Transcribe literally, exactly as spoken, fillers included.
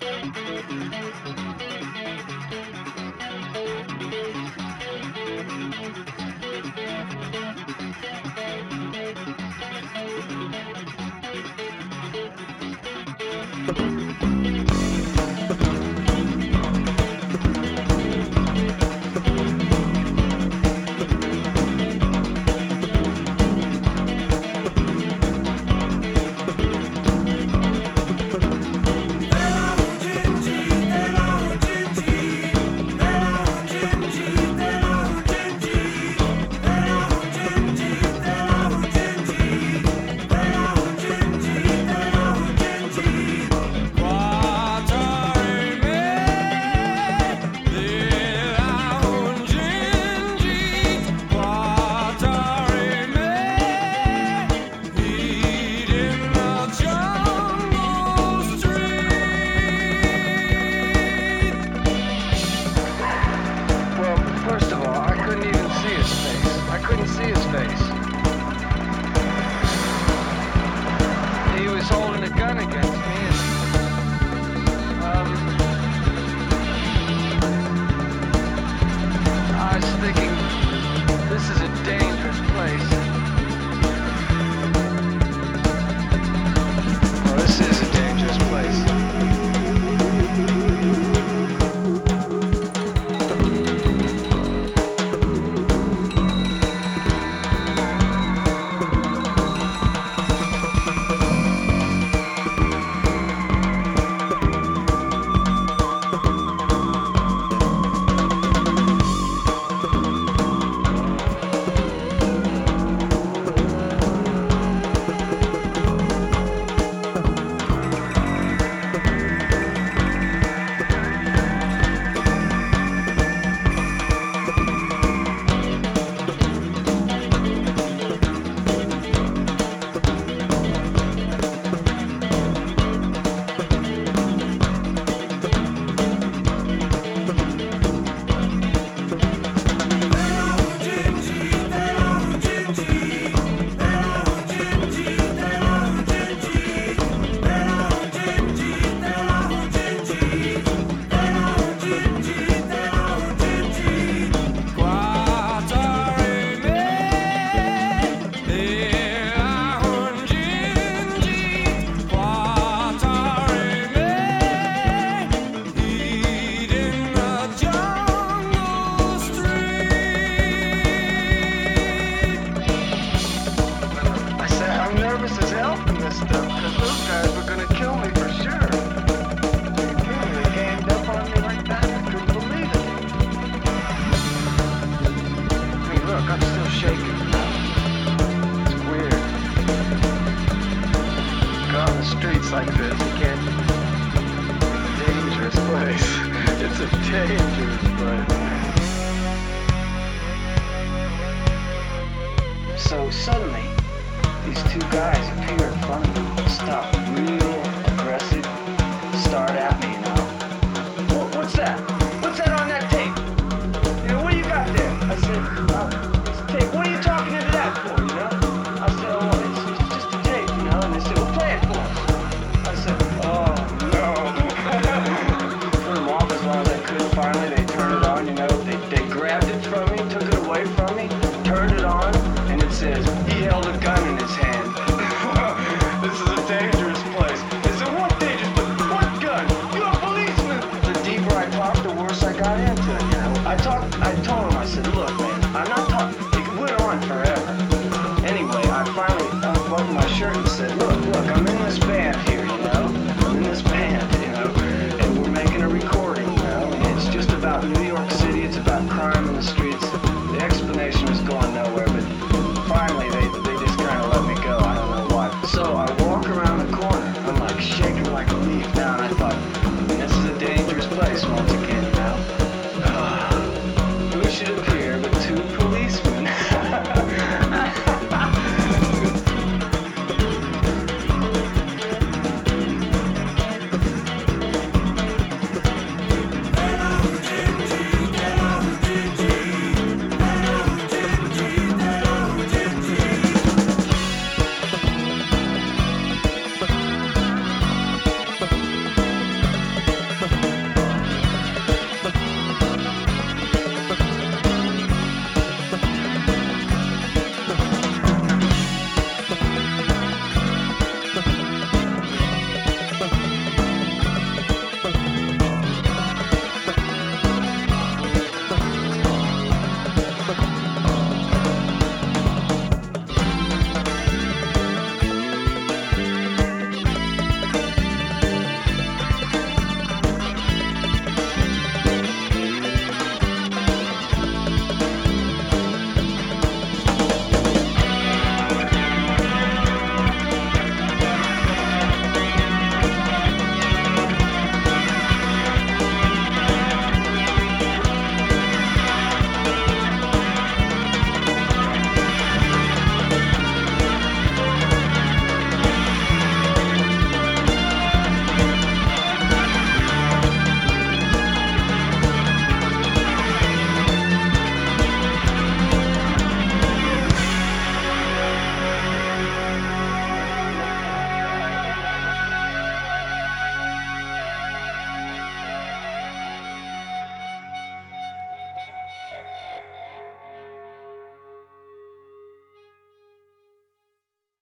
like this. You can't. Dangerous place. It's a dangerous place. So suddenly, these two guys appear in front of me, stop real aggressive, start at me, you know. What, what's that? What's that on that tape? You know, what do you got there? I said, oh, it's a tape. What are you talking into that for, you know? I said, oh, it's, it's just a tape, you know. And they said, well, play it for us. I said, oh, no. Put them off as long as I could. Finally, they turned it on, you know. They, they grabbed it from me, took it away from me, turned it on, and it says, he held a gun in his hand. This is a dangerous place. I said, what dangerous? What gun? You're a policeman. The deeper I talked, the worse I got into it, you know. I talked, I told him, I said, look, man, I'm not talking, it went on forever. Anyway, I finally unbuttoned my shirt and said, look, look, I'm in this band here, you know. I'm in this band, you know, and we're making a recording, you know, and it's just about New York City, it's about crime in the streets. The explanation was going nowhere, but finally they, they just kind of let me go. I don't know why. So I walk around the corner. I'm like shaking like a leaf now, and I